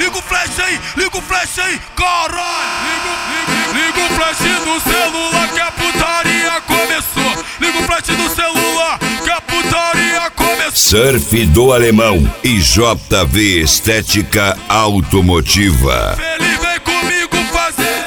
liga o flash aí, caralho. Liga o flash do celular que a putaria começou. Liga o flash do celular que a putaria começou. Surf do Alemão e JV Estética Automotiva. Ele vem comigo fazer.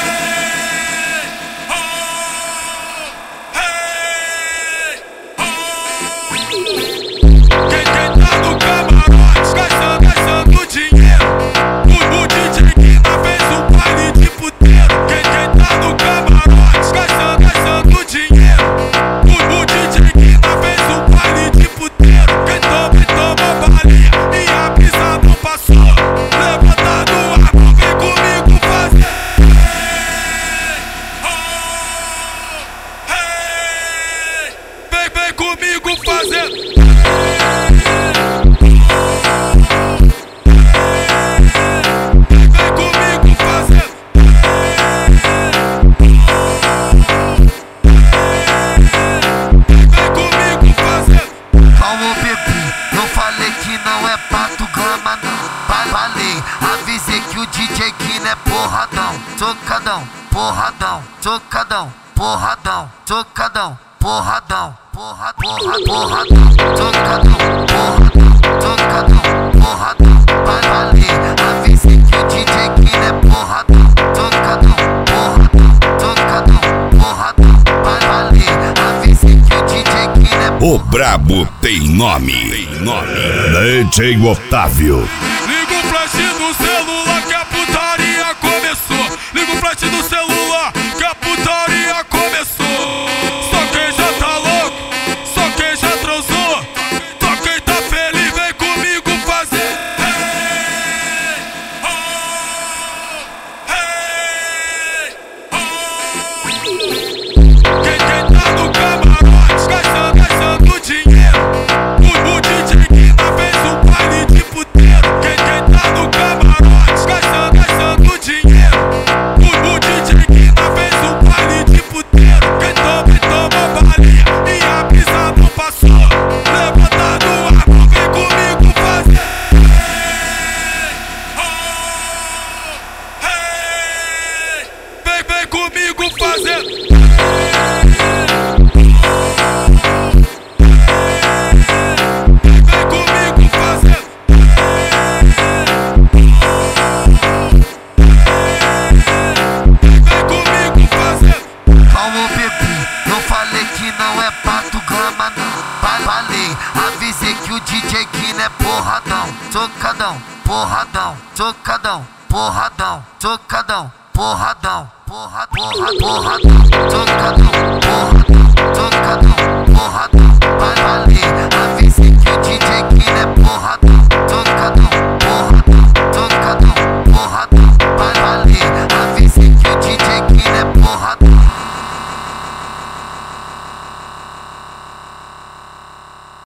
Quem tá no camarote gastando dinheiro. O DJ Guina fez um baile de puteiro. Quem tá no camarote gastando dinheiro. O DJ Guina fez um baile de puteiro. Quem toma balinha e a brisa não passou. Levanta do ar, vem comigo fazer. Vem comigo fazer. Avisei que o DJ Guina é porradão, tocadão, porradão, tocadão, porradão, tocadão, porradão, porradão, tocadão, porradão, vai valer. Avisei que o DJ Guina é porradão, tocadão, porradão, vai valer. Avisei que o DJ Guina é porradão. O brabo tem nome. DJ Otávio. Liga o flash do celular que a putaria começou. Liga o flash do celular que a putaria começou. Só quem já tá louco, só quem já transou, só quem tá feliz vem comigo fazer. Quem tá no camarote gastando dinheiro. O DJ Guina fez um baile de puteiro. Quem tá no camarote gastando dinheiro. O DJ Guina fez um baile de puteiro. Quem toma balinha e a brisa não passou. Levanta do ar, vem comigo fazer. Vem comigo fazer. Avisei que o DJ Guina é porradão, tocadão, porradão, tocadão, porradão, tocadão, porradão, porradão,